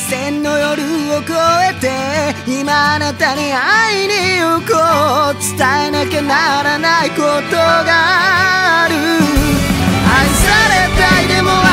線の夜を越えて今あなたに会いに行こう。伝えなきゃならないことがある。愛されたいでも